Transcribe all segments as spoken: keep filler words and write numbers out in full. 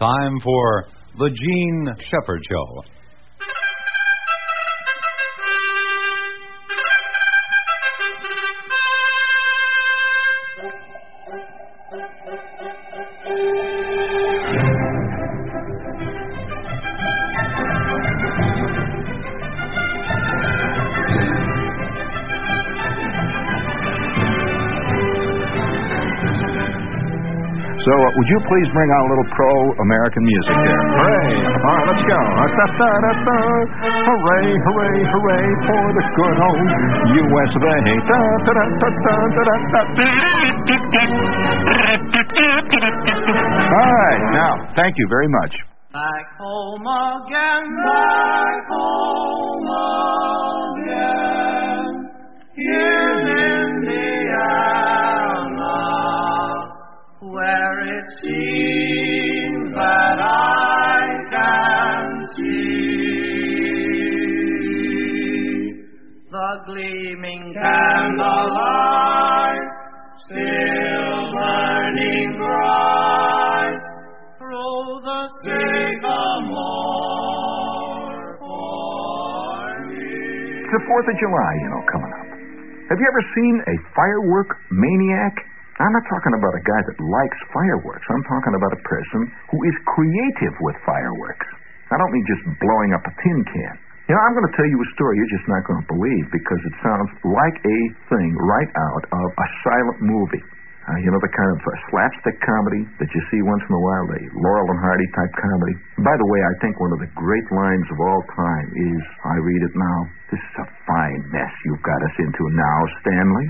Time for The Gene Shepherd Show. So, uh, would you please bring on a little pro-American music there? Hooray! All right, let's go. Hooray, hooray, hooray for the good old U S of A. All right, now, thank you very much. Back home again, back home again, in Indiana, where it seems that I can see the gleaming candlelight still burning bright through the sycamore for me. It's the fourth of July, you know, coming up. Have you ever seen a firework maniac? I'm not talking about a guy that likes fireworks. I'm talking about a person who is creative with fireworks. I don't mean just blowing up a tin can. You know, I'm going to tell you a story you're just not going to believe because it sounds like a thing right out of a silent movie. Uh, you know, the kind of uh, slapstick comedy that you see once in a while, the Laurel and Hardy type comedy. By the way, I think one of the great lines of all time is, I read it now, "This is a fine mess you've got us into now, Stanley."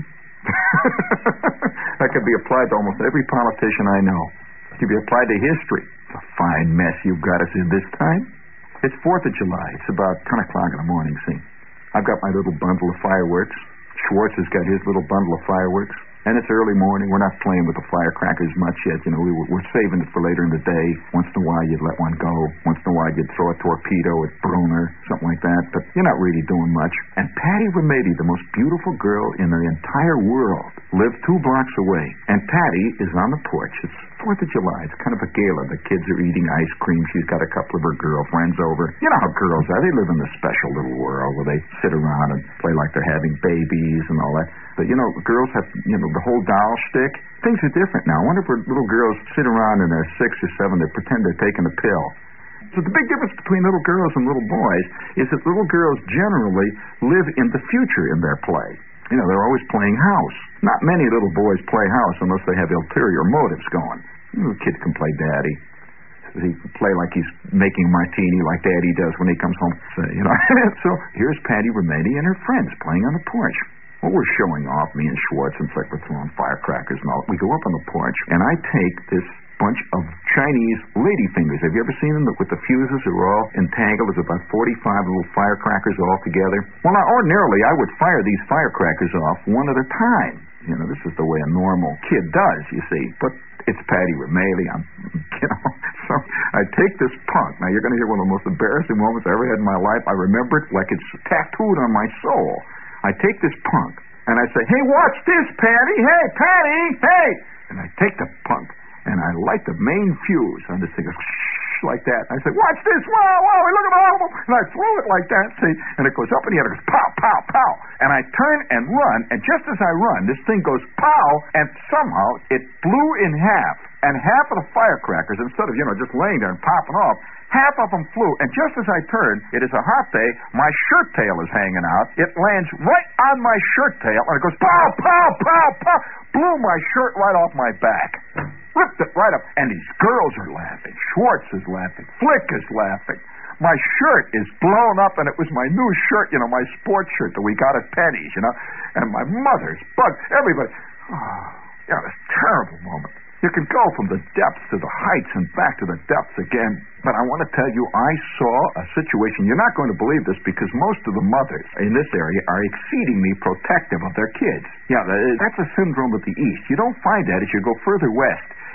That could be applied to almost every politician I know. It could be applied to history. It's a fine mess you've got us in this time. It's fourth of July. It's about ten o'clock in the morning, see. I've got my little bundle of fireworks. Schwartz has got his little bundle of fireworks. And it's early morning. We're not playing with the firecrackers much yet. You know, we, we're saving it for later in the day. Once in a while, you'd let one go. Once in a while, you'd throw a torpedo at Bruner, something like that. But you're not really doing much. And Patty Remedy, the most beautiful girl in the entire world, lives two blocks away. And Patty is on the porch. It's fourth of July. It's kind of a gala. The kids are eating ice cream. She's got a couple of her girlfriends over. You know how girls are. They live in this special little world where they sit around and play like they're having babies and all that. But, you know, girls have, you know, the whole doll shtick. Things are different now. I wonder if little girls sit around and they're six or seven, they pretend they're taking a pill. So the big difference between little girls and little boys is that little girls generally live in the future in their play. You know, they're always playing house. Not many little boys play house unless they have ulterior motives going. You know, the kid can play daddy. He can play like he's making martini like Daddy does when he comes home. So, you know, so here's Patty Remedy and her friends playing on the porch. Well, we're showing off, me and Schwartz, and it's like we're throwing firecrackers and all. We go up on the porch, and I take this bunch of Chinese ladyfingers. Have you ever seen them with the fuses that are all entangled? There's about forty-five little firecrackers all together. Well, now, ordinarily, I would fire these firecrackers off one at a time. You know, this is the way a normal kid does, you see. But it's Patty Remedy. I'm, you know, so I take this punk. Now, you're going to hear one of the most embarrassing moments I ever had in my life. I remember it like it's tattooed on my soul. I take this punk, and I say, "Hey, watch this, Patty! Hey, Patty! Hey!" And I take the punk, and I light the main fuse on this thing, goes shh, like that. I say, "Watch this! Wow, wow, look at all of them!" And I throw it like that, see? And it goes up in the air, it goes pow, pow, pow. And I turn and run, and just as I run, this thing goes pow, and somehow it blew in half. And half of the firecrackers, instead of, you know, just laying there and popping off, half of them flew. And just as I turn, it is a hot day, my shirt tail is hanging out. It lands right on my shirt tail, and it goes pow, pow, pow, pow. Blew my shirt right off my back. Ripped it right up. And these girls are laughing. Schwartz is laughing. Flick is laughing. My shirt is blown up, and it was my new shirt, you know, my sports shirt that we got at Penny's, you know. And my mother's bugs, everybody. Oh, yeah, it was a terrible moment. You can go from the depths to the heights and back to the depths again. But I want to tell you, I saw a situation. You're not going to believe this because most of the mothers in this area are exceedingly protective of their kids. Yeah, that's a syndrome of the East. You don't find that as you go further west.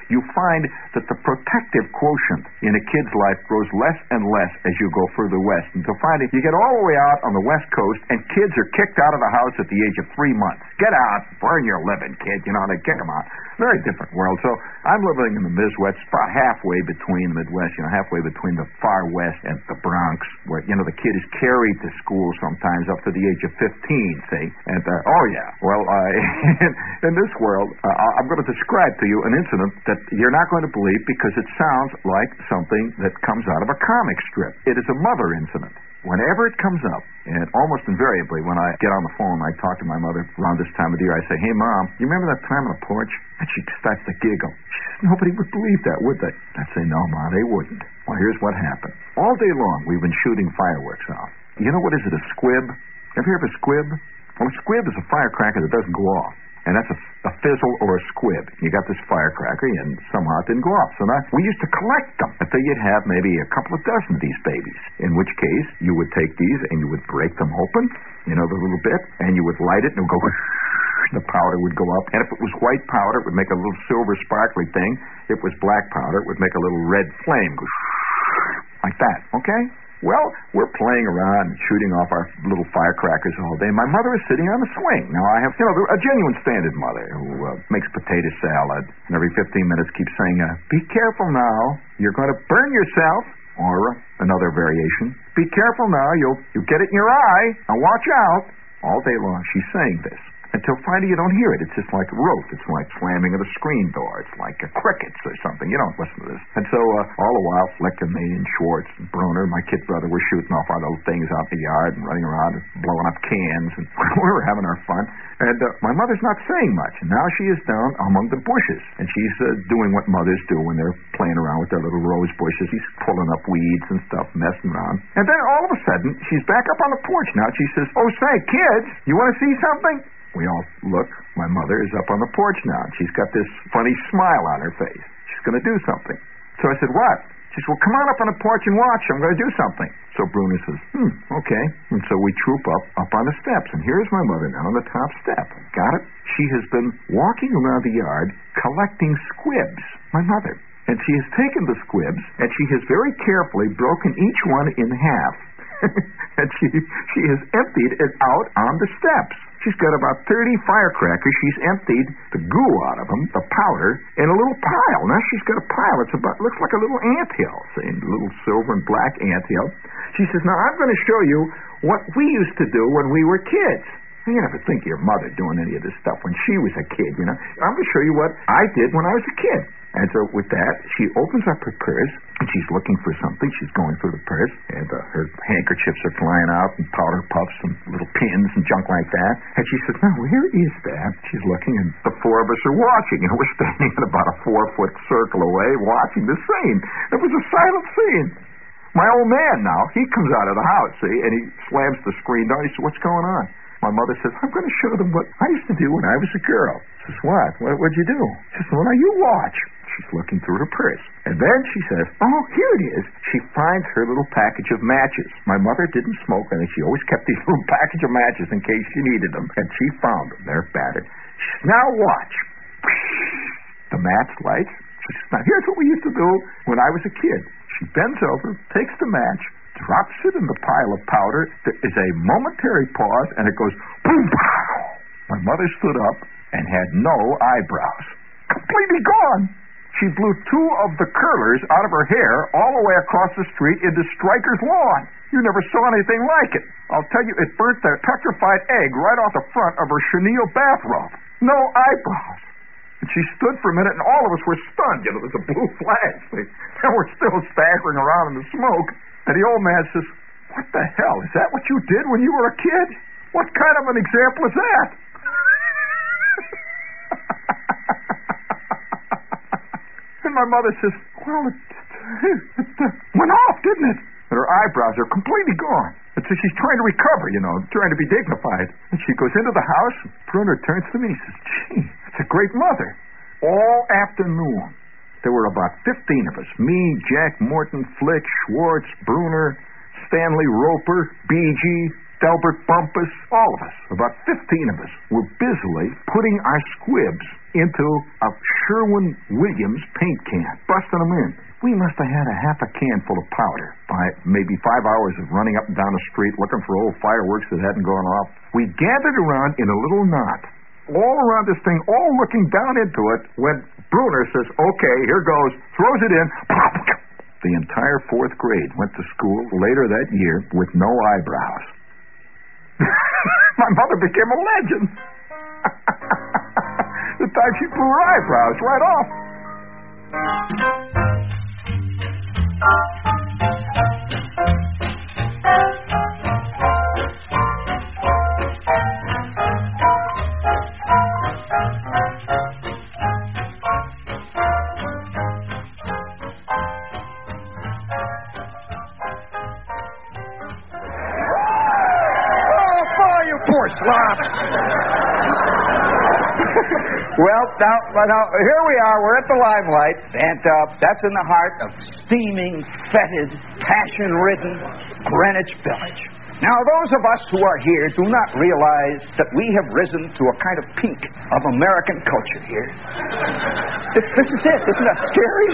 you find that the protective quotient in a kid's life grows less and less as you go further west. Until finally, you get all the way out on the west coast, and kids are kicked out of the house at the age of three months. Get out, burn your living, kid. You know, they kick them out. Very different world. So I'm living in the Midwest, about halfway between the Midwest, you know, halfway between the far west and the Bronx, where, you know, the kid is carried to school sometimes up to the age of fifteen, see? And, uh, oh, yeah. Well, uh, in, in this world, uh, I'm going to describe to you an incident that you're not going to believe because it sounds like something that comes out of a comic strip. It is a mother incident. Whenever it comes up, and almost invariably when I get on the phone, I talk to my mother around this time of the year, I say, hey, Mom, you remember that time on the porch? And she starts to giggle. She says, nobody would believe that, would they? I'd say, no, Ma, they wouldn't. Well, here's what happened. All day long, we've been shooting fireworks off. You know what is it, a squib? Ever hear of a squib? Well, a squib is a firecracker that doesn't go off. And that's a, a fizzle or a squib. You got this firecracker, and somehow it didn't go off. So now we used to collect them until you'd have maybe a couple of dozen of these babies. In which case, you would take these and you would break them open, you know, the little bit, and you would light it, and it would go. The powder would go up. And if it was white powder, it would make a little silver sparkly thing. If it was black powder, it would make a little red flame go like that. Okay? Well, we're playing around and shooting off our little firecrackers all day. My mother is sitting on the swing. Now, I have, you know, a genuine standard mother who uh, makes potato salad and every fifteen minutes keeps saying, uh, be careful now. You're going to burn yourself. Or another variation. Be careful now. You'll, you'll get it in your eye. Now, watch out. All day long, she's saying this. Until finally you don't hear it. It's just like a rope. It's like slamming of the screen door. It's like a crickets or something. You don't listen to this. And so uh, all the while, Flick and me and Schwartz and Bruner, my kid brother, were shooting off our little things out in the yard and running around and blowing up cans. And we were having our fun. And uh, my mother's not saying much. And now she is down among the bushes. And she's uh, doing what mothers do when they're playing around with their little rose bushes. She's pulling up weeds and stuff, messing around. And then all of a sudden, she's back up on the porch now. She says, oh, say, kids, you want to see something? We all look. My mother is up on the porch now. She's got this funny smile on her face. She's going to do something. So I said, what? She said, well, come on up on the porch and watch. I'm going to do something. So Bruner says, hmm, okay. And so we troop up, up on the steps. And here's my mother now on the top step. Got it? She has been walking around the yard collecting squibs. My mother. And she has taken the squibs, and she has very carefully broken each one in half. And she she has emptied it out on the steps. She's got about thirty firecrackers. She's emptied the goo out of them, the powder, in a little pile. Now she's got a pile. It's about looks like a little anthill, see, a little silver and black anthill. She says, now I'm going to show you what we used to do when we were kids. You never think of your mother doing any of this stuff when she was a kid, you know. I'm going to show you what I did when I was a kid. And so with that, she opens up her purse, and she's looking for something. She's going through the purse, and uh, her handkerchiefs are flying out, and powder puffs, and little pins, and junk like that. And she says, now, where is that? She's looking, and the four of us are watching, and we're standing at about a four-foot circle away watching the scene. It was a silent scene. My old man now, he comes out of the house, see, and he slams the screen down. He says, what's going on? My mother says, I'm going to show them what I used to do when I was a girl. She says, what? What what'd you do? She says, well, now you watch. She's looking through her purse. And then she says, oh, here it is. She finds her little package of matches. My mother didn't smoke, and she always kept these little package of matches in case she needed them. And she found them. They're battered. She says, now watch. The match lights. She says, now here's what we used to do when I was a kid. She bends over, takes the match, drops it in the pile of powder. There is a momentary pause, and it goes boom, pow. My mother stood up and had no eyebrows. Completely gone. She blew two of the curlers out of her hair all the way across the street into Stryker's lawn. You never saw anything like it. I'll tell you, it burnt that petrified egg right off the front of her chenille bathrobe. No eyebrows. And she stood for a minute, and all of us were stunned. You know, there's a blue flag. And we're still staggering around in the smoke. And the old man says, what the hell? Is that what you did when you were a kid? What kind of an example is that? And my mother says, well, it, it, it, it went off, didn't it? And her eyebrows are completely gone. And so she's trying to recover, you know, trying to be dignified. And she goes into the house, and Bruner turns to me and he says, gee, that's a great mother. All afternoon, there were about fifteen of us. Me, Jack Morton, Flick, Schwartz, Bruner, Stanley Roper, B G, Delbert Bumpus, all of us, about fifteen of us, were busily putting our squibs into a Sherwin-Williams paint can, busting them in. We must have had a half a can full of powder by maybe five hours of running up and down the street looking for old fireworks that hadn't gone off. We gathered around in a little knot, all around this thing, all looking down into it, when Bruner says, okay, here goes, throws it in, pop! The entire fourth grade went to school later that year with no eyebrows. My mother became a legend. The time she blew her eyebrows right off. Slop. Well, now, now, here we are. We're at the limelight, and uh, that's in the heart of steaming, fetid, passion-ridden Greenwich Village. Now, those of us who are here do not realize that we have risen to a kind of peak of American culture here. This, this is it. Isn't that scary?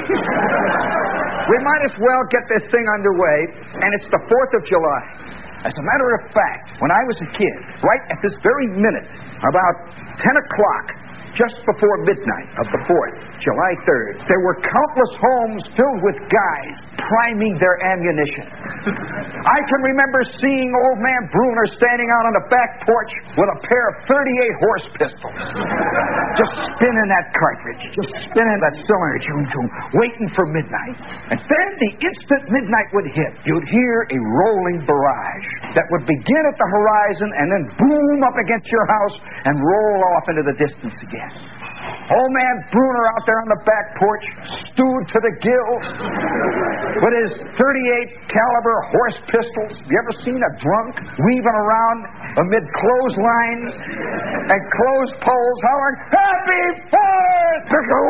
We might as well get this thing underway, and it's the fourth of July. As a matter of fact, when I was a kid, right at this very minute, about ten o'clock, just before midnight of the fourth, July third, there were countless homes filled with guys priming their ammunition. I can remember seeing old man Bruner standing out on the back porch with a pair of thirty-eight horse pistols, just spinning that cartridge, just spinning that cylinder, zoom, zoom, waiting for midnight. And then the instant midnight would hit, you'd hear a rolling barrage that would begin at the horizon and then boom up against your house and roll off into the distance again. Old man Bruner out there on the back porch, stewed to the gills, with his thirty-eight caliber horse pistols. You ever seen a drunk weaving around amid clotheslines and clothes poles hollering, "Happy Fourth!"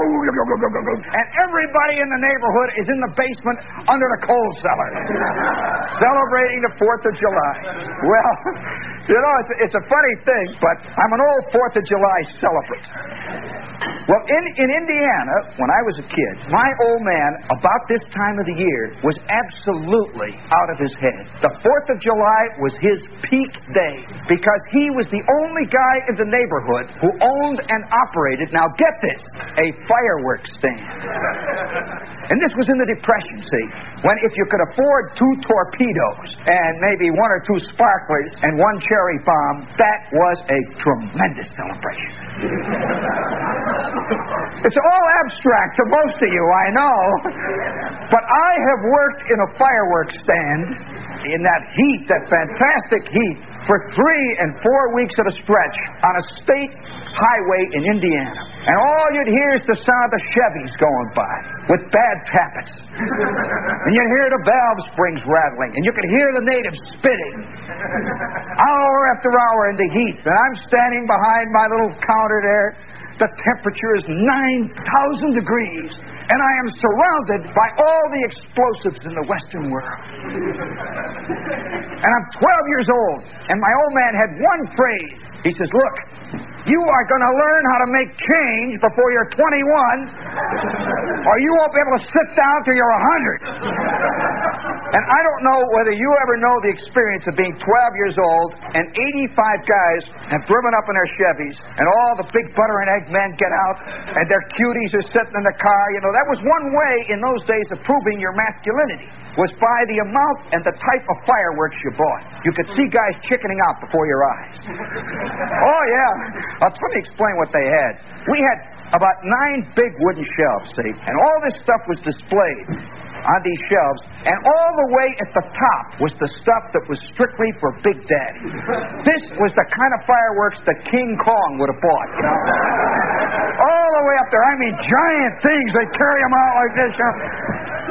And everybody in the neighborhood is in the basement under the coal cellar, celebrating the Fourth of July. Well, you know, it's, it's a funny thing, but I'm an old Fourth of July celebrant. Well, in, in Indiana, when I was a kid, my old man, about this time of the year, was absolutely out of his head. The Fourth of July was his peak day because he was the only guy in the neighborhood who owned and operated, now get this, a fireworks stand. And this was in the Depression, see, when if you could afford two torpedoes and maybe one or two sparklers and one cherry bomb, that was a tremendous celebration. It's all abstract to most of you, I know. But I have worked in a fireworks stand in that heat, that fantastic heat, for three and four weeks at a stretch on a state highway in Indiana. And all you'd hear is the sound of Chevys going by with bad tappets. And you'd hear the valve springs rattling, and you could hear the natives spitting. Hour after hour in the heat, and I'm standing behind my little counter there. The temperature is nine thousand degrees, and I am surrounded by all the explosives in the Western world. And I'm twelve years old, and my old man had one phrase. He says, "Look, you are going to learn how to make change before you're twenty-one, or you won't be able to sit down till you're one hundred. And I don't know whether you ever know the experience of being twelve years old and eighty-five guys have driven up in their Chevys and all the big butter and egg men get out and their cuties are sitting in the car. You know, that was one way in those days of proving your masculinity, was by the amount and the type of fireworks you bought. You could see guys chickening out before your eyes. Oh, yeah. I'll let me explain what they had. We had about nine big wooden shelves, see, and all this stuff was displayed on these shelves, and all the way at the top was the stuff that was strictly for Big Daddy. This was the kind of fireworks that King Kong would have bought, you know. All the way up there, I mean, giant things. They carry them out like this, you know.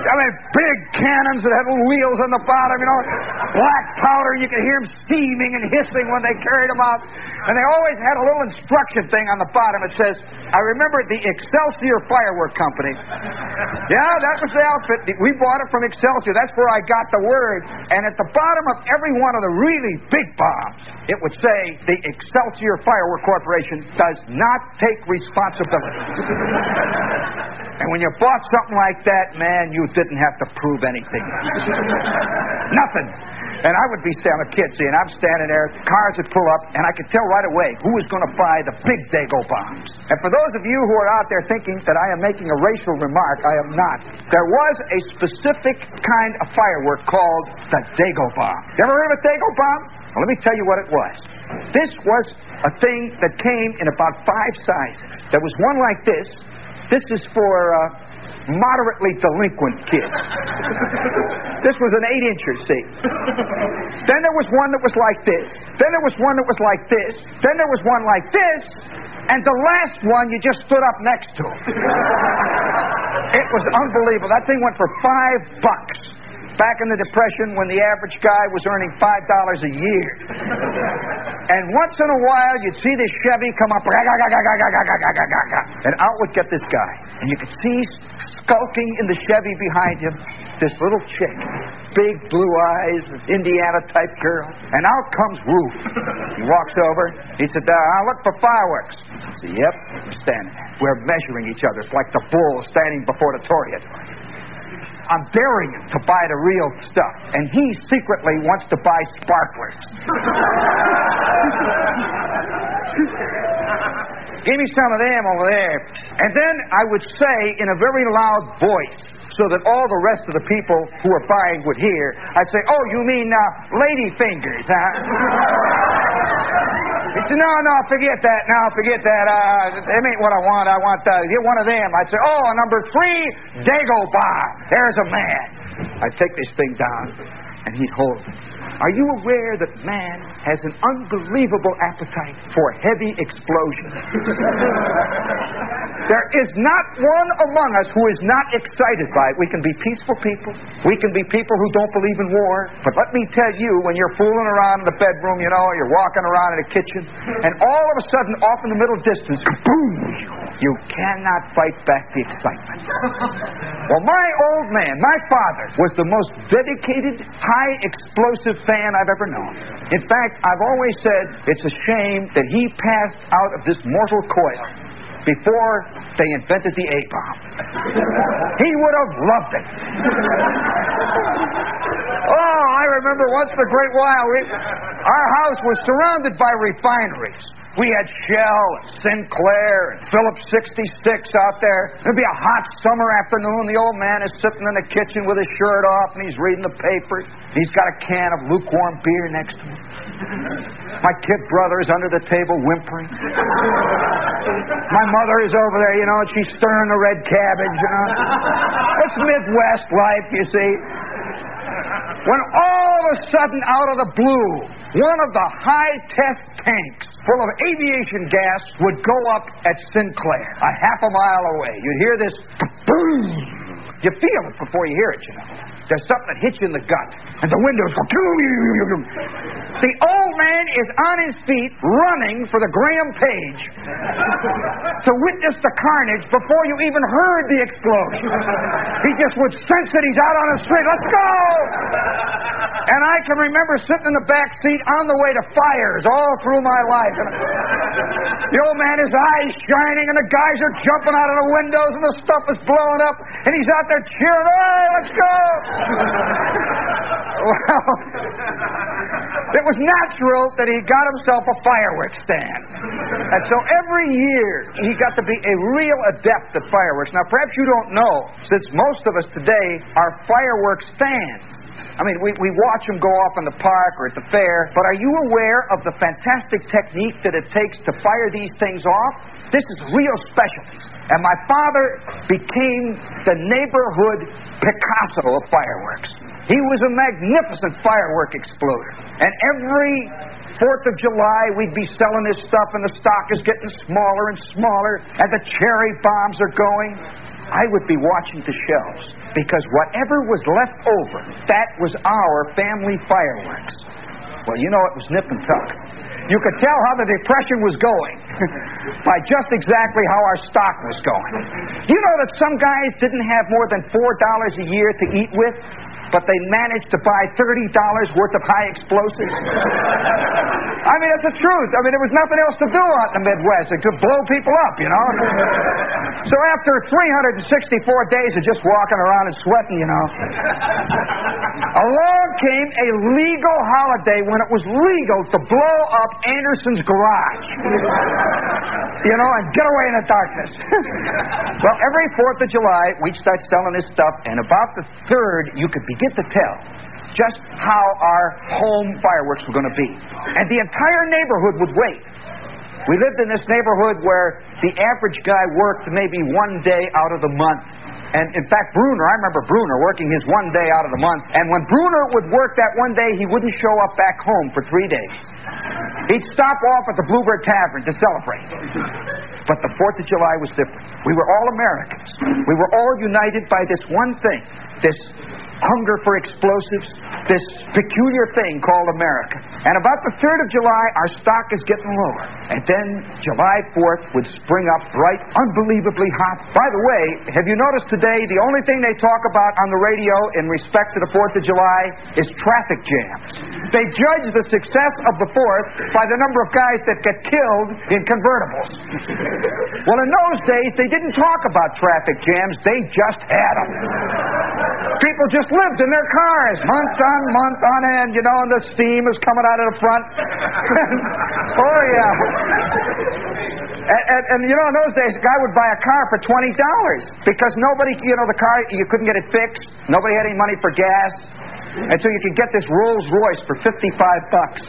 I mean, big cannons that had little wheels on the bottom, you know, black powder. You could hear them steaming and hissing when they carried them out. And they always had a little instruction thing on the bottom. It says, I remember the Excelsior Firework Company. Yeah, that was the outfit. We bought it from Excelsior. That's where I got the word. And at the bottom of every one of the really big bombs, it would say, the Excelsior Firework Corporation does not take responsibility. And when you bought something like that, man, you didn't have to prove anything. Nothing. And I would be, say, I'm a kid, see, and I'm standing there, cars would pull up, and I could tell right away who was going to buy the big Dago bombs. And for those of you who are out there thinking that I am making a racial remark, I am not. There was a specific kind of firework called the Dago bomb. You ever heard of a Dago bomb? Well, let me tell you what it was. This was a thing that came in about five sizes. There was one like this. This is for uh, moderately delinquent kids. This was an eight-incher, see. Then there was one that was like this. Then there was one that was like this. Then there was one like this. And the last one you just stood up next to. It was unbelievable. That thing went for five bucks. Back in the Depression, when the average guy was earning five dollars a year. And once in a while, you'd see this Chevy come up, and out would get this guy. And you could see skulking in the Chevy behind him this little chick, big blue eyes, Indiana-type girl. And out comes Roof. He walks over. He said, uh, I'll look for fireworks. I said, yep, we're standing there. We're measuring each other. It's like the bull standing before the Toreador. I'm daring him to buy the real stuff, and he secretly wants to buy sparklers. Give me some of them over there. And then I would say in a very loud voice, so that all the rest of the people who are buying would hear, I'd say, oh, you mean uh, lady fingers, huh? He said, no, no, forget that. No, forget that. Uh, that ain't what I want. I want uh, get one of them. I'd say, oh, number three, Dago bomb. There's a man. I'd take this thing down, and he'd hold it. Are you aware that man has an unbelievable appetite for heavy explosions? There is not one among us who is not excited by it. We can be peaceful people. We can be people who don't believe in war. But let me tell you, when you're fooling around in the bedroom, you know, you're walking around in the kitchen, and all of a sudden, off in the middle distance, boom, you cannot fight back the excitement. Well, my old man, my father, was the most dedicated, high-explosive fan I've ever known. In fact, I've always said it's a shame that he passed out of this mortal coil before they invented the A-bomb. He would have loved it. Oh, I remember once in a great while, we, our house was surrounded by refineries. We had Shell and Sinclair and Phillips sixty-six out there. It'd be a hot summer afternoon. The old man is sitting in the kitchen with his shirt off, and he's reading the paper. He's got a can of lukewarm beer next to him. My kid brother is under the table whimpering. My mother is over there, you know, and she's stirring the red cabbage, you know. It's Midwest life, you see. When all of a sudden, out of the blue, one of the high-test tanks full of aviation gas would go up at Sinclair, a half a mile away. You'd hear this boom. You feel it before you hear it, you know. There's something that hits you in the gut, and the windows go. The old man is on his feet running for the Graham Page to witness the carnage before you even heard the explosion. He just would sense it. He's out on the street. Let's go! And I can remember sitting in the back seat on the way to fires all through my life. And the old man, his eyes shining, and the guys are jumping out of the windows, and the stuff is blowing up, and he's out there cheering, hey, let's go! Well, it was natural that he got himself a fireworks stand. And so every year, he got to be a real adept at fireworks. Now, perhaps you don't know, since most of us today are fireworks fans. I mean, we, we watch them go off in the park or at the fair, but are you aware of the fantastic technique that it takes to fire these things off? This is real special. And my father became the neighborhood Picasso of fireworks. He was a magnificent firework exploder. And every fourth of July, we'd be selling this stuff, and the stock is getting smaller and smaller, and the cherry bombs are going. I would be watching the shelves because whatever was left over, that was our family fireworks. Well, you know, it was nip and tuck. You could tell how the Depression was going by just exactly how our stock was going. You know that some guys didn't have more than four dollars a year to eat with, but they managed to buy thirty dollars worth of high explosives? I mean, that's the truth. I mean, there was nothing else to do out in the Midwest except blow people up, you know? So after three hundred sixty-four days of just walking around and sweating, you know, along came a legal holiday when it was legal to blow up Anderson's garage. You know, and get away in the darkness. Well, every fourth of July, we'd start selling this stuff, and about the third, you could begin to tell just how our home fireworks were going to be. And the entire neighborhood would wait. We lived in this neighborhood where the average guy worked maybe one day out of the month. And in fact, Bruner, I remember Bruner working his one day out of the month. And when Bruner would work that one day, he wouldn't show up back home for three days. He'd stop off at the Bluebird Tavern to celebrate. But the fourth of July was different. We were all Americans. We were all united by this one thing, this hunger for explosives, this peculiar thing called America. And about the third of July, our stock is getting lower. And then July fourth would spring up bright, unbelievably hot. By the way, have you noticed today the only thing they talk about on the radio in respect to the fourth of July is traffic jams? They judge the success of the fourth by the number of guys that get killed in convertibles. Well, in those days, they didn't talk about traffic jams. They just had them. People just lived in their cars, month on month on end, you know, and the steam is coming out of the front. Oh, yeah. And, and, and, you know, in those days, a guy would buy a car for twenty dollars because nobody, you know, the car, you couldn't get it fixed. Nobody had any money for gas. And so you could get this Rolls Royce for fifty-five bucks.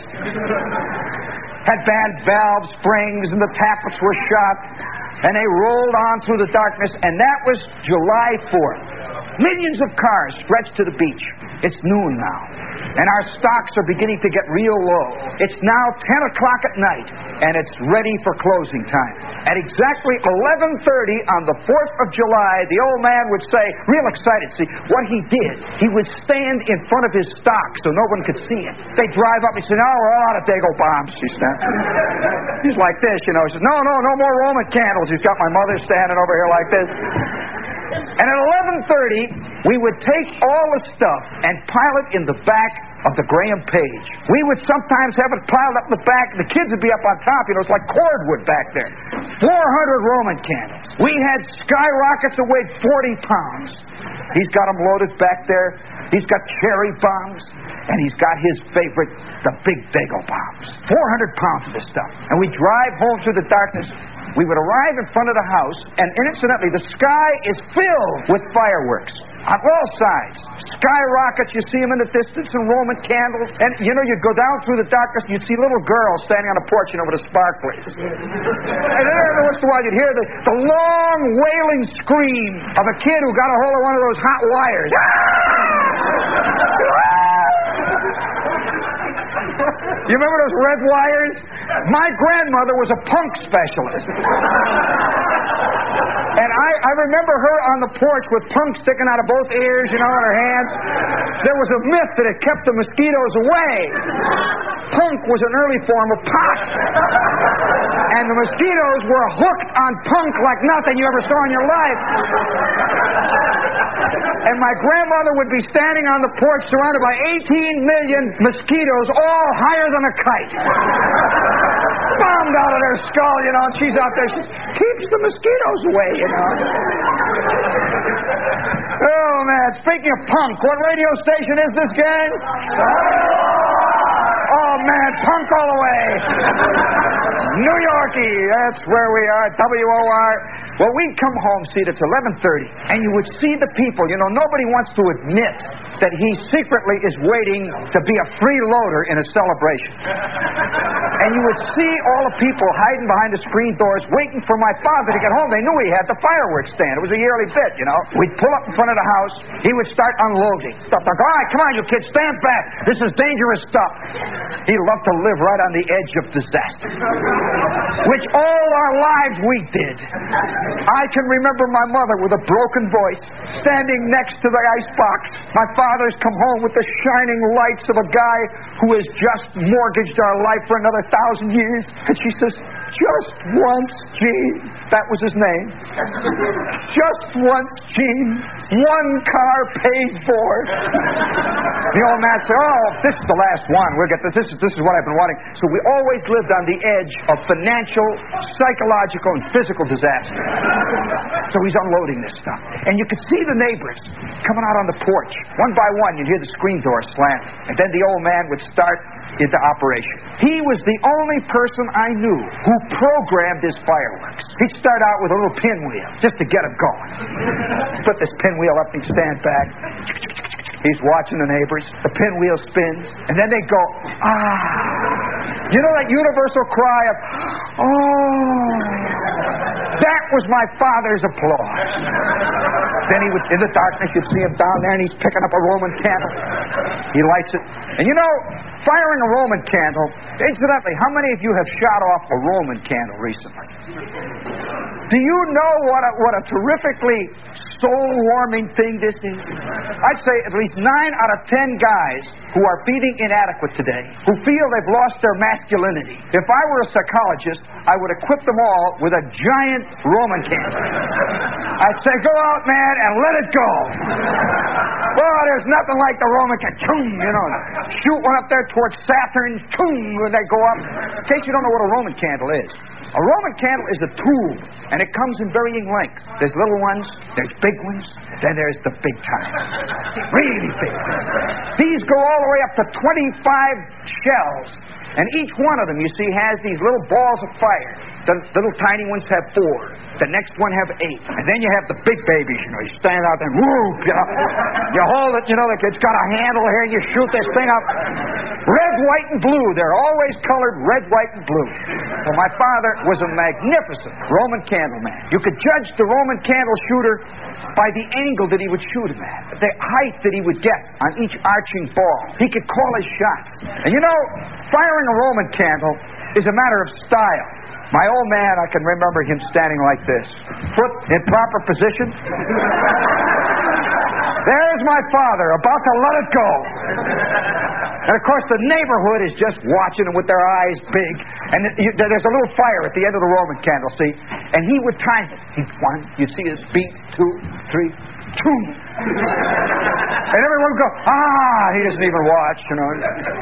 Had bad valve springs, and the tappets were shot. And they rolled on through the darkness, and that was July fourth. Millions of cars stretched to the beach. It's noon now, and our stocks are beginning to get real low. It's now ten o'clock at night, and it's ready for closing time. At exactly eleven thirty on the fourth of July, the old man would say, real excited, see, what he did, he would stand in front of his stock so no one could see it. They'd drive up and say, no, we're all out of Dago bombs. He's, he's like this, you know. He says, no, no, no more Roman candles. He's got my mother standing over here like this. And at eleven thirty, we would take all the stuff and pile it in the back of the Graham Page. We would sometimes have it piled up in the back, and the kids would be up on top. You know, it's like cordwood back there. four hundred Roman candles. We had skyrockets that weighed forty pounds. He's got them loaded back there. He's got cherry bombs, and he's got his favorite, the big Dago bombs. four hundred pounds of this stuff. And we drive home through the darkness. We would arrive in front of the house, and incidentally, the sky is filled with fireworks on all sides. Skyrockets, you see them in the distance, and Roman candles. And, you know, you'd go down through the darkness, and you'd see little girls standing on a porch, you know, with a sparklers. And then every once in a while, you'd hear the, the long, wailing scream of a kid who got a hold of one of those hot wires. You remember those red wires? My grandmother was a punk specialist. And I, I remember her on the porch with punk sticking out of both ears, you know, in her hands. There was a myth that it kept the mosquitoes away. Punk was an early form of pot. And the mosquitoes were hooked on punk like nothing you ever saw in your life. And my grandmother would be standing on the porch surrounded by eighteen million mosquitoes, all higher than a kite. Bombed out of their skull, you know, and she's out there. She keeps the mosquitoes away, you know. Oh, man. Speaking of punk, what radio station is this, gang? Oh, man. Punk all the way. New Yorkie. That's where we are. W O R. Well, we'd come home, see, it's eleven thirty, and you would see the people. You know, nobody wants to admit that he secretly is waiting to be a freeloader in a celebration. And you would see all the people hiding behind the screen doors waiting for my father to get home. They knew he had the fireworks stand. It was a yearly bit, you know. We'd pull up in front of the house. He would start unloading stuff. Like, all right, come on, you kids, stand back. This is dangerous stuff. He loved to live right on the edge of disaster. which all our lives we did. I can remember my mother with a broken voice standing next to the icebox. My father's come home with the shining lights of a guy who has just mortgaged our life for another thousand years. And she says, just once, Gene. That was his name. Just once, Gene. One car paid for. The old man said, oh, this is the last one. We'll get this. This is, this is what I've been wanting. So we always lived on the edge of financial, psychological, and physical disaster. So he's unloading this stuff. And you could see the neighbors coming out on the porch. One by one, you'd hear the screen door slam. And then the old man would start into operation. He was the only person I knew who programmed his fireworks. He'd start out with a little pinwheel just to get them going. Put this pinwheel up and he'd stand back. He's watching the neighbors. The pinwheel spins. And then they go, ah. You know that universal cry of, oh. That was my father's applause. Then he would, in the darkness, you'd see him down there and he's picking up a Roman candle. He lights it. And you know, firing a Roman candle, incidentally, how many of you have shot off a Roman candle recently? Do you know what a, what a terrifically soul-warming thing this is? I'd say at least nine out of ten guys who are feeling inadequate today, who feel they've lost their masculinity. If I were a psychologist, I would equip them all with a giant Roman candle. I'd say, go out, man, and let it go. Well, there's nothing like the Roman candle. You know, shoot one up there towards Saturn, when they go up. In case you don't know what a Roman candle is, a Roman candle is a tube, and it comes in varying lengths. There's little ones, there's big ones, then there's the big time. Really big ones. These go all the way up to twenty-five shells, and each one of them, you see, has these little balls of fire. The little tiny ones have four. The next one have eight. And then you have the big babies, you know. You stand out there and whoop, you know. You hold it, you know, like it's got a handle here, and you shoot this thing up. Red, white, and blue. They're always colored red, white, and blue. Well, my father was a magnificent Roman candle man. You could judge the Roman candle shooter by the angle that he would shoot him at, the height that he would get on each arching ball. He could call his shots. And you know, firing a Roman candle is a matter of style. My old man, I can remember him standing like this. Foot in proper position. There's my father, about to let it go. And, of course, the neighborhood is just watching him with their eyes big. And there's a little fire at the end of the Roman candle, see? And he would time it. He'd one, you'd see his beat, two, three, two. And everyone would go, ah, he doesn't even watch, you know.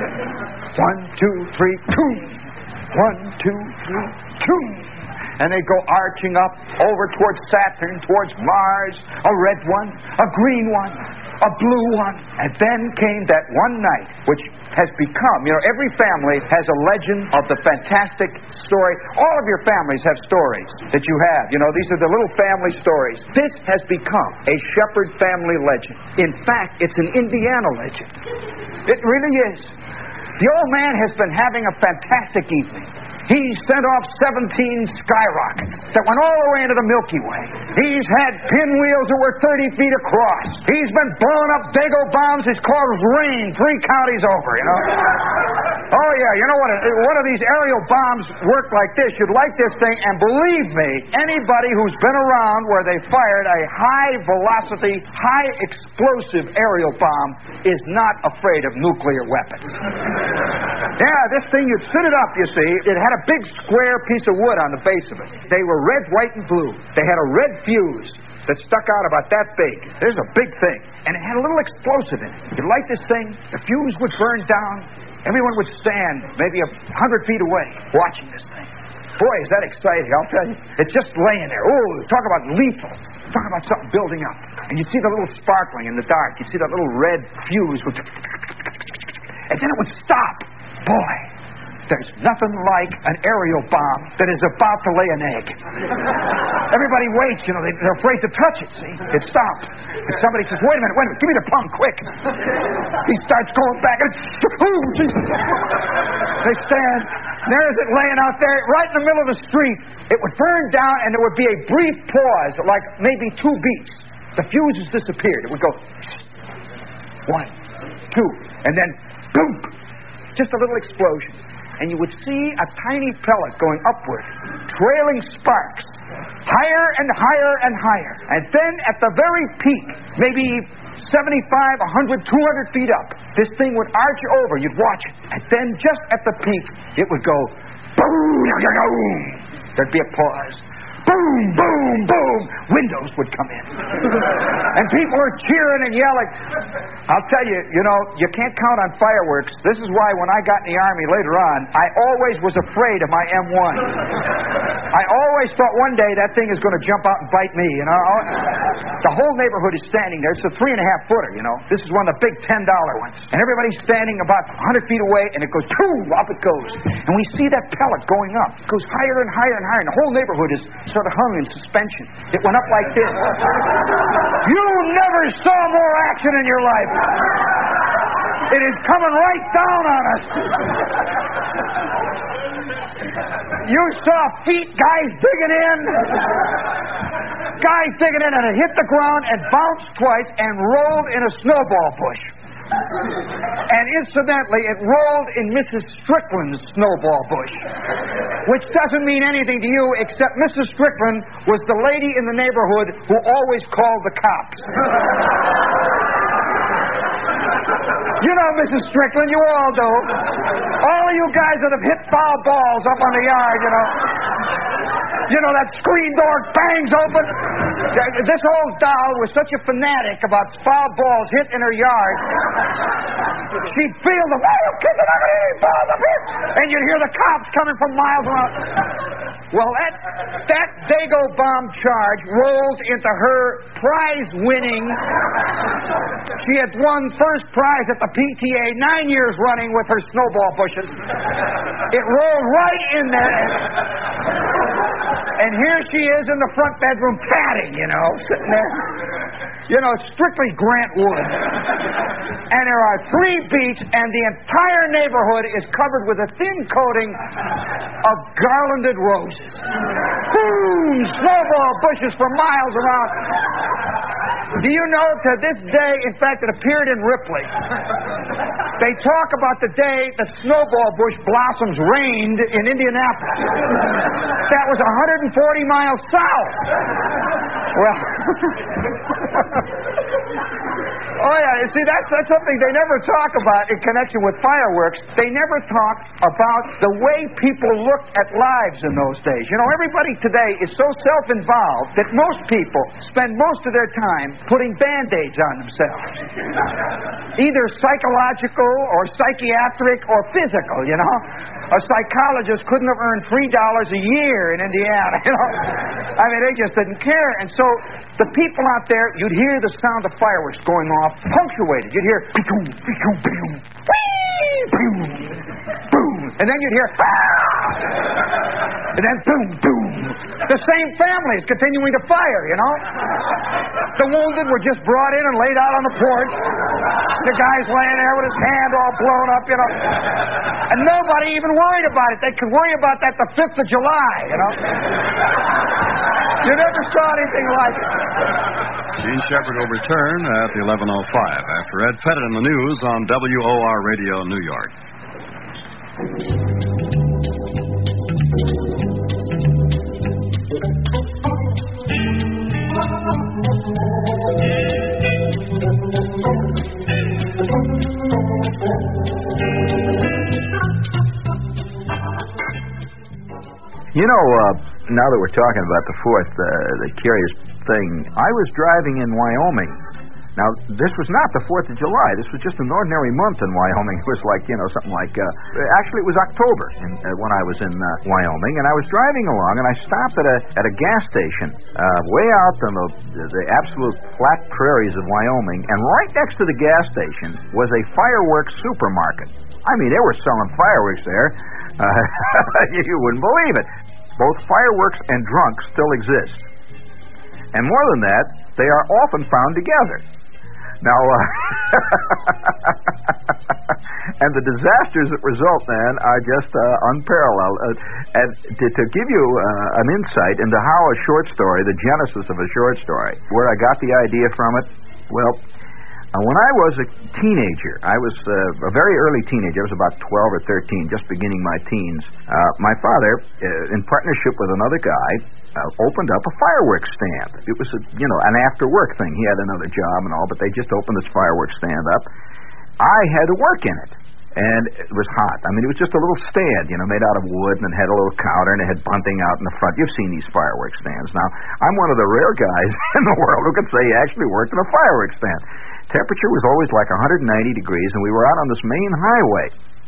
One, two, three, two. One, two, three, two. And they go arching up over towards Saturn, towards Mars, a red one, a green one, a blue one. And then came that one night, which has become, you know, every family has a legend of the fantastic story. All of your families have stories that you have. You know, these are the little family stories. This has become a Shepherd family legend. In fact, it's an Indiana legend. It really is. The old man has been having a fantastic evening. He sent off seventeen skyrockets that went all the way into the Milky Way. He's had pinwheels that were thirty feet across. He's been blowing up Dago bombs. It's caused rain three counties over, you know. Oh, yeah, you know what? One of these aerial bombs work like this. You'd like this thing, and believe me, anybody who's been around where they fired a high-velocity, high-explosive aerial bomb is not afraid of nuclear weapons. Yeah, this thing, you'd sit it up, you see. It had a big square piece of wood on the base of it. They were red, white, and blue. They had a red fuse that stuck out about that big. There's a big thing. And it had a little explosive in it. You'd light this thing, the fuse would burn down. Everyone would stand maybe a hundred feet away watching this thing. Boy, is that exciting, I'll tell you. It's just laying there. Oh, talk about lethal. Talk about something building up. And you'd see the little sparkling in the dark. You'd see that little red fuse. Would... And then it would stop. Boy, there's nothing like an aerial bomb that is about to lay an egg. Everybody waits, you know, they, they're afraid to touch it, see? It stops. And somebody says, wait a minute, wait a minute, give me the plum, quick. He starts going back, and oh, Jesus. They stand, there is it laying out there, right in the middle of the street. It would burn down, and there would be a brief pause, like maybe two beats. The fuses disappeared. It would go, one, two, and then, boom, just a little explosion. and you would see a tiny pellet going upward, trailing sparks, higher and higher and higher. And then at the very peak, maybe seventy-five, one hundred, two hundred feet up, this thing would arch over. You'd watch it. And then just at the peak, it would go boom. There'd be a pause. Boom, boom, boom. Windows would come in. And people are cheering and yelling. I'll tell you, you know, you can't count on fireworks. This is why when I got in the Army later on, I always was afraid of my M one. I always thought one day that thing is going to jump out and bite me, you know. The whole neighborhood is standing there. It's a three and a half footer, you know. This is one of the big ten dollar ones. And everybody's standing about one hundred feet away, and it goes, boom, up it goes. And we see that pellet going up. It goes higher and higher and higher, and the whole neighborhood is sort of hung in suspension. It went up like this. You never saw more action in your life. It is coming right down on us. You saw feet, guys digging in. Guys digging in, and it hit the ground and bounced twice and rolled in a snowball bush. And incidentally, it rolled in Missus Strickland's snowball bush, which doesn't mean anything to you except Missus Strickland was the lady in the neighborhood who always called the cops. You know Missus Strickland, you all do. All of you guys that have hit foul balls up on the yard, you know. You know, that screen door bangs open. This old doll was such a fanatic about foul balls hit in her yard. She'd feel the, oh, you kids are not going to hit balls up here. And you'd hear the cops coming from miles around. Well, that, that Dago bomb charge rolled into her prize-winning. She had won first prize at the P T A nine years running with her snowball bushes. It rolled right in there. And here she is in the front bedroom padding, you know, sitting there. You know, strictly Grant Wood. And there are three beats, and the entire neighborhood is covered with a thin coating of garlanded roses. Boom! Snowball bushes for miles around. Do you know, to this day, in fact, it appeared in Ripley. They talk about the day that snowball bush blossoms rained in Indianapolis. That was one hundred forty miles south. Well, oh yeah, you see, that's, that's something they never talk about in connection with fireworks. They never talk about the way people looked at lives in those days. You know, everybody today is so self-involved that most people spend most of their time putting Band-Aids on themselves. Either psychological or psychiatric or physical, you know. A psychologist couldn't have earned three dollars a year in Indiana, you know. I mean, they just didn't care. And so the people out there, you'd hear the sound of fireworks going off, punctuated. You'd hear, boom, boom, boom, boom, boom. And then you'd hear, ah! And then boom, boom. The same families continuing to fire, you know. The wounded were just brought in and laid out on the porch. The guy's laying there with his hand all blown up, you know. And nobody even worried about it. They could worry about that the fifth of July, you know. You never saw anything like it. Gene Shepard will return at eleven oh five after Ed Pettit in the news on W O R Radio, New York. You know, uh, now that we're talking about the fourth, uh, the curious thing, I was driving in Wyoming. Now, this was not the fourth of July. This was just an ordinary month in Wyoming. It was like, you know, something like, uh, actually, it was October in, uh, when I was in uh, Wyoming, and I was driving along, and I stopped at a at a gas station uh, way out in the, the absolute flat prairies of Wyoming, and right next to the gas station was a fireworks supermarket. I mean, they were selling fireworks there. Uh, you wouldn't believe it. Both fireworks and drunks still exist. And more than that, they are often found together. Now, uh, and the disasters that result, man, are just uh, unparalleled. Uh, and to, to give you uh, an insight into how a short story, the genesis of a short story, where I got the idea from it, well, Uh, when I was a teenager, I was uh, a very early teenager. I was about twelve or thirteen, just beginning my teens. Uh, my father, uh, in partnership with another guy, uh, opened up a fireworks stand. It was, a, you know, an after-work thing. He had another job and all, but they just opened this fireworks stand up. I had to work in it. And it was hot. I mean, it was just a little stand, you know, made out of wood, and it had a little counter, and it had bunting out in the front. You've seen these fireworks stands. Now, I'm one of the rare guys in the world who could say he actually worked in a fireworks stand. Temperature was always like one hundred ninety degrees, and we were out on this main highway.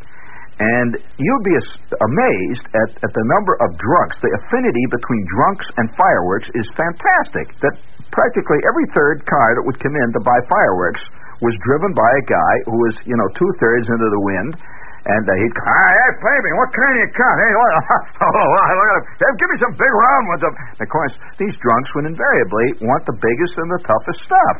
And you'd be amazed at, at the number of drunks. The affinity between drunks and fireworks is fantastic. That practically every third car that would come in to buy fireworks was driven by a guy who was, you know, two-thirds into the wind, and uh, he'd come, hey, baby, what kind of cut? Hey, look, oh, look at him. Hey, give me some big round ones. And of course, these drunks would invariably want the biggest and the toughest stuff.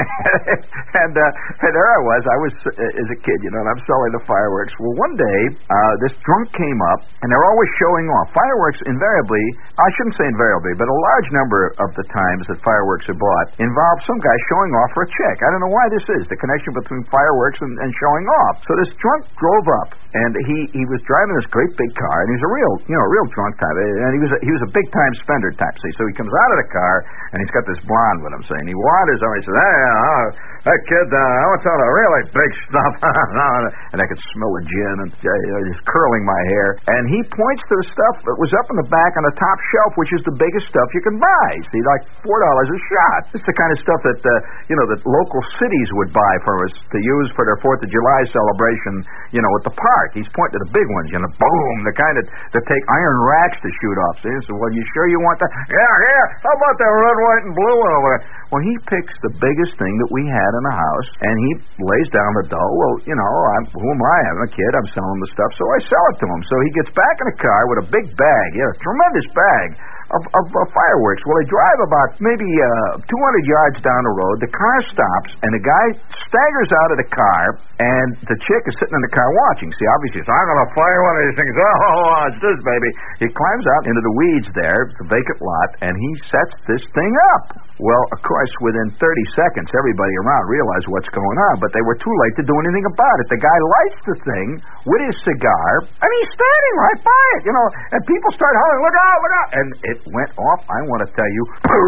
and, uh, and there I was. I was, uh, as a kid, you know, and I'm selling the fireworks. Well, one day, uh, this drunk came up, and they're always showing off. Fireworks invariably, I shouldn't say invariably, but a large number of the times that fireworks are bought involve some guy showing off for a check. I don't know why this is, the connection between fireworks and, and showing off. So this drunk drove up. And he, he was driving this great big car, and he was a real, you know, real drunk type, and he was a, he was a big time spender type. See, so he comes out of the car, and he's got this blonde with him, saying he wanders over. He says, "Hey, uh, that kid, uh, I want some of the really big stuff." And I could smell the gin and uh, just curling my hair. And he points to the stuff that was up in the back on the top shelf, which is the biggest stuff you can buy. See, like four dollars a shot. It's the kind of stuff that uh, you know that local cities would buy for us to use for their Fourth of July celebration. You know, at the park. He's pointing to the big ones, you know, boom, the kind that, that take iron racks to shoot off. See, so, well, you sure you want that? Yeah, yeah, how about that red, white, and blue one over there? Well, he picks the biggest thing that we had in the house, and he lays down the dough. Well, you know, I'm, who am I? I'm a kid. I'm selling the stuff, so I sell it to him. So he gets back in the car with a big bag, yeah, a tremendous bag. Of, of, of fireworks. Well, they drive about maybe uh, two hundred yards down the road. The car stops, and the guy staggers out of the car, and the chick is sitting in the car watching. See, obviously, so I'm going to fire one of these things. Oh, watch this, baby. He climbs out into the weeds there, the vacant lot, and he sets this thing up. Well, of course, within thirty seconds, everybody around realized what's going on, but they were too late to do anything about it. The guy lights the thing with his cigar, and he's standing right by it, you know, and people start hollering, look out, look out, and it went off, I want to tell you.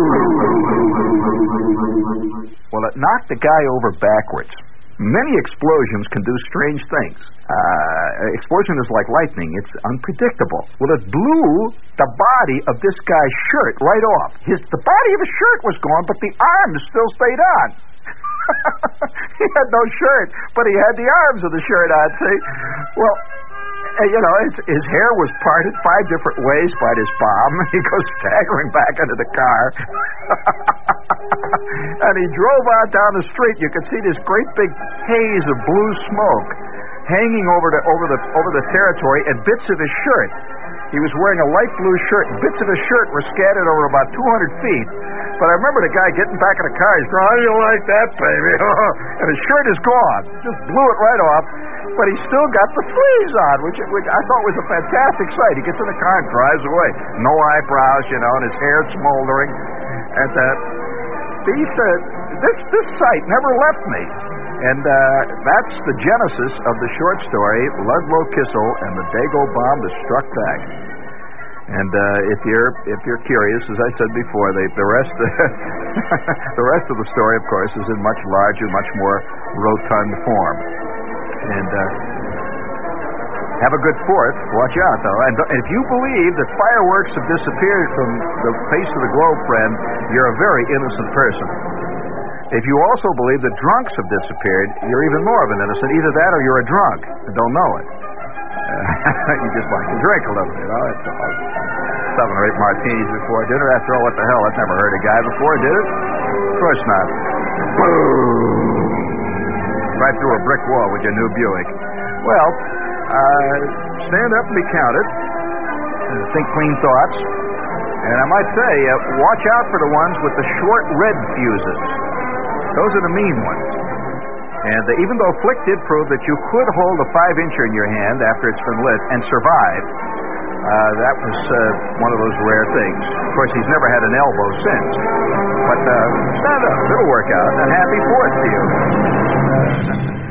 Well, it knocked the guy over backwards. Many explosions can do strange things. Uh, explosion is like lightning. It's unpredictable. Well, it blew the body of this guy's shirt right off. His, the body of his shirt was gone, but the arms still stayed on. He had no shirt, but he had the arms of the shirt on, see? Well, you know, his, his hair was parted five different ways by this bomb. He goes staggering back into the car. And he drove out down the street. You could see this great big haze of blue smoke hanging over the over the over the territory, and bits of his shirt. He was wearing a light blue shirt, and bits of his shirt were scattered over about two hundred feet. But I remember the guy getting back in the car. He's going, "How do you like that, baby?" And his shirt is gone. Just blew it right off. But he still got the sleeves on, which, which I thought was a fantastic sight. He gets in the car and drives away. No eyebrows, you know, and his hair smoldering. And uh, these, uh, this this sight never left me. And uh, that's the genesis of the short story, Ludlow Kissel and the Dago Bomb That Struck Back. And uh, if you're if you're curious, as I said before, they, the rest the rest of the story, of course, is in much larger, much more rotund form. And uh, have a good Fourth. Watch out, though. And if you believe that fireworks have disappeared from the face of the globe, friend, you're a very innocent person. If you also believe that drunks have disappeared, you're even more of an innocent. Either that or you're a drunk and don't know it. Uh, you just like to drink a little, you know. It's, uh, seven or eight martinis before dinner. After all, what the hell? I've never heard a guy before, did it? Of course not. Boom! Right through a brick wall with your new Buick. Well, uh, stand up and be counted. And think clean thoughts. And I might say, uh, watch out for the ones with the short red fuses. Those are the mean ones. And uh, even though Flick did prove that you could hold a five-incher in your hand after it's been lit and survive, Uh, that was uh, one of those rare things. Of course, he's never had an elbow since. But uh, no, no, it'll work out. And happy fourth to you.